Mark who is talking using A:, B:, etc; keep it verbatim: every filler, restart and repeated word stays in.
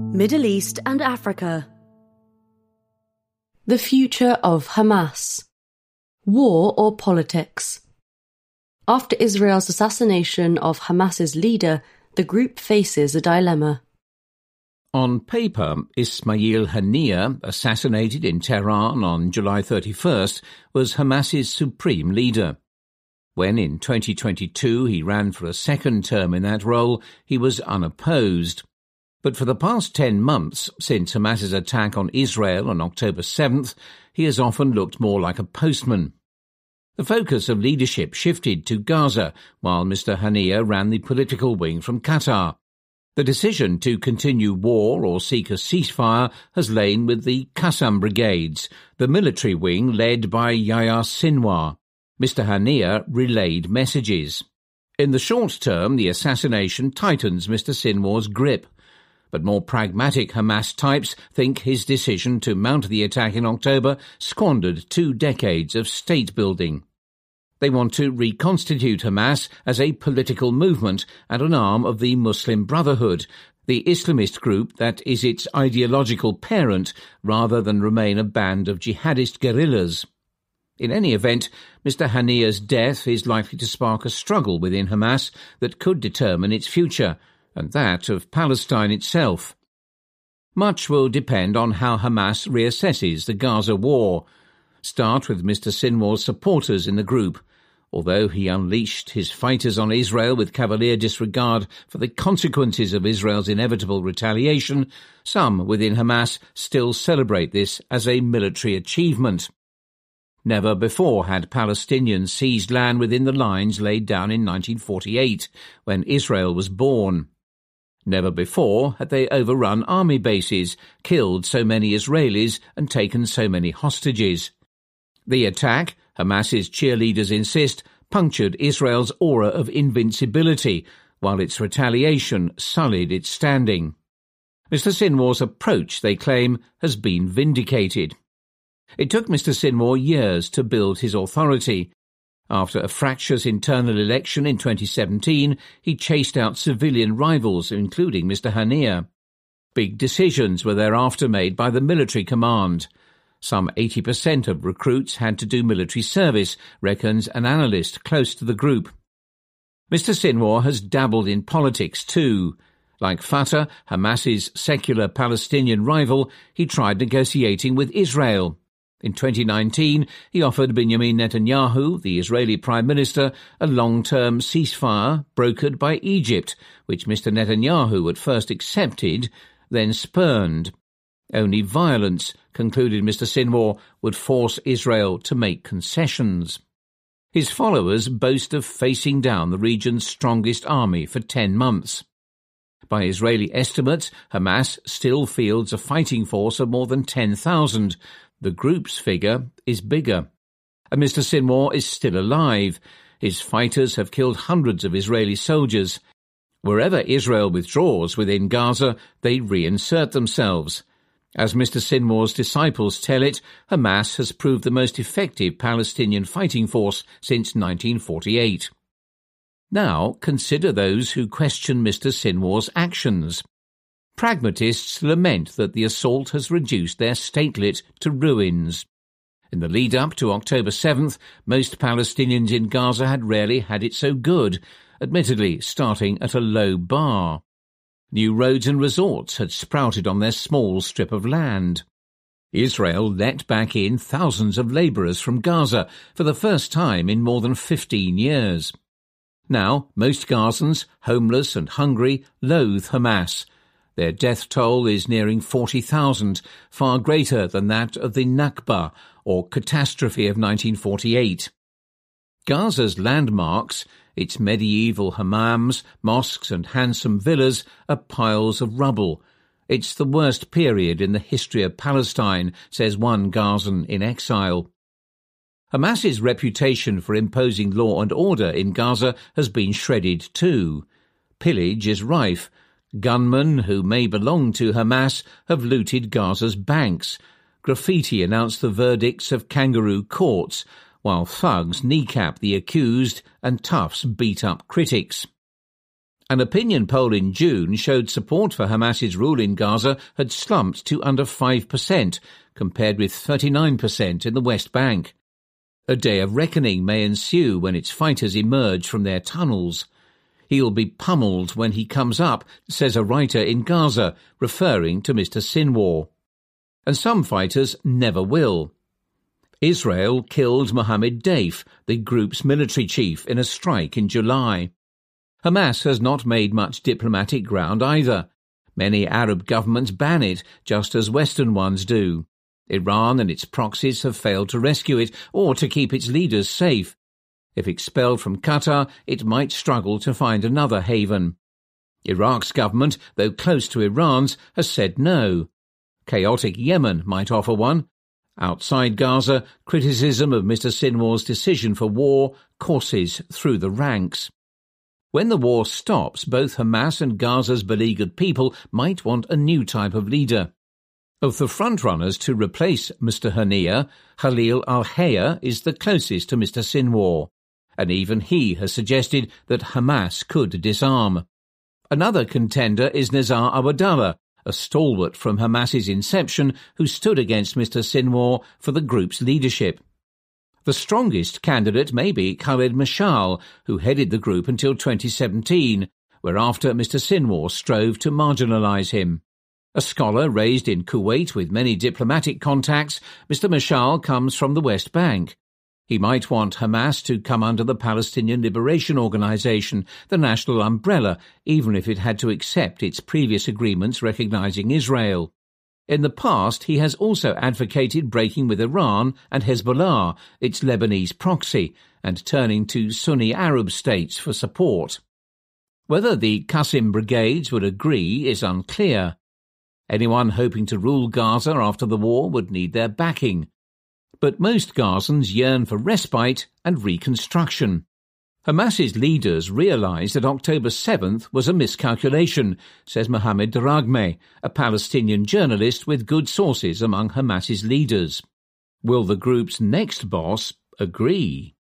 A: Middle East and Africa.
B: The future of Hamas. War or politics? After Israel's assassination of Hamas's leader, the group faces a dilemma.
C: On paper, Ismail Haniyeh, assassinated in Tehran on July thirty-first, was Hamas's supreme leader. When in twenty twenty-two he ran for a second term in that role, he was unopposed. But for the past ten months, since Hamas's attack on Israel on October seventh, he has often looked more like a postman. The focus of leadership shifted to Gaza, while Mister Haniyeh ran the political wing from Qatar. The decision to continue war or seek a ceasefire has lain with the Qassam Brigades, the military wing led by Yahya Sinwar. Mister Haniyeh relayed messages. In the short term, the assassination tightens Mister Sinwar's grip. But more pragmatic Hamas types think his decision to mount the attack in October squandered two decades of state-building. They want to reconstitute Hamas as a political movement and an arm of the Muslim Brotherhood, the Islamist group that is its ideological parent, rather than remain a band of jihadist guerrillas. In any event, Mister Haniyeh's death is likely to spark a struggle within Hamas that could determine its future, and that of Palestine itself. Much will depend on how Hamas reassesses the Gaza war. Start with Mister Sinwar's supporters in the group. Although he unleashed his fighters on Israel with cavalier disregard for the consequences of Israel's inevitable retaliation, some within Hamas still celebrate this as a military achievement. Never before had Palestinians seized land within the lines laid down in nineteen forty-eight, when Israel was born. Never before had they overrun army bases, killed so many Israelis, and taken so many hostages. The attack, Hamas's cheerleaders insist, punctured Israel's aura of invincibility, while its retaliation sullied its standing. Mister Sinwar's approach, they claim, has been vindicated. It took Mister Sinwar years to build his authority. After a fractious internal election in twenty seventeen, he chased out civilian rivals, including Mister Haniyeh. Big decisions were thereafter made by the military command. Some eighty percent of recruits had to do military service, reckons an analyst close to the group. Mister Sinwar has dabbled in politics too. Like Fatah, Hamas's secular Palestinian rival, he tried negotiating with Israel. In twenty nineteen, he offered Benjamin Netanyahu, the Israeli Prime Minister, a long-term ceasefire brokered by Egypt, which Mister Netanyahu at first accepted, then spurned. Only violence, concluded Mister Sinwar, would force Israel to make concessions. His followers boast of facing down the region's strongest army for ten months. By Israeli estimates, Hamas still fields a fighting force of more than ten thousand. The group's figure is bigger. And Mister Sinwar is still alive. His fighters have killed hundreds of Israeli soldiers. Wherever Israel withdraws within Gaza, they reinsert themselves. As Mister Sinwar's disciples tell it, Hamas has proved the most effective Palestinian fighting force since nineteen forty-eight. Now consider those who question Mister Sinwar's actions. Pragmatists lament that the assault has reduced their statelet to ruins. In the lead-up to October seventh, most Palestinians in Gaza had rarely had it so good, admittedly starting at a low bar. New roads and resorts had sprouted on their small strip of land. Israel let back in thousands of labourers from Gaza for the first time in more than fifteen years. Now, most Gazans, homeless and hungry, loathe Hamas. Their death toll is nearing forty thousand, far greater than that of the Nakba, or catastrophe of nineteen forty-eight. Gaza's landmarks, its medieval hammams, mosques and handsome villas, are piles of rubble. It's the worst period in the history of Palestine, says one Gazan in exile. Hamas's reputation for imposing law and order in Gaza has been shredded too. Pillage is rife. Gunmen who may belong to Hamas have looted Gaza's banks. Graffiti announced the verdicts of kangaroo courts, while thugs kneecap the accused and toughs beat up critics. An opinion poll in June showed support for Hamas's rule in Gaza had slumped to under five percent, compared with thirty-nine percent in the West Bank. A day of reckoning may ensue when its fighters emerge from their tunnels. He'll be pummeled when he comes up, says a writer in Gaza, referring to Mister Sinwar. And some fighters never will. Israel killed Mohammed Deif, the group's military chief, in a strike in July. Hamas has not made much diplomatic ground either. Many Arab governments ban it, just as Western ones do. Iran and its proxies have failed to rescue it or to keep its leaders safe. If expelled from Qatar, it might struggle to find another haven. Iraq's government, though close to Iran's, has said no. Chaotic Yemen might offer one. Outside Gaza, criticism of Mister Sinwar's decision for war courses through the ranks. When the war stops, both Hamas and Gaza's beleaguered people might want a new type of leader. Of the frontrunners to replace Mister Haniyeh, Khalil al-Hayya is the closest to Mister Sinwar, and even he has suggested that Hamas could disarm. Another contender is Nizar Abdallah, a stalwart from Hamas's inception who stood against Mister Sinwar for the group's leadership. The strongest candidate may be Khaled Mashal, who headed the group until twenty seventeen, whereafter Mister Sinwar strove to marginalise him. A scholar raised in Kuwait with many diplomatic contacts, Mister Mashal comes from the West Bank. He might want Hamas to come under the Palestinian Liberation Organization, the national umbrella, even if it had to accept its previous agreements recognizing Israel. In the past, he has also advocated breaking with Iran and Hezbollah, its Lebanese proxy, and turning to Sunni Arab states for support. Whether the Qasim brigades would agree is unclear. Anyone hoping to rule Gaza after the war would need their backing. But most Gazans yearn for respite and reconstruction. Hamas's leaders realized that October seventh was a miscalculation, says Mohammed Daraghmeh, a Palestinian journalist with good sources among Hamas's leaders. Will the group's next boss agree?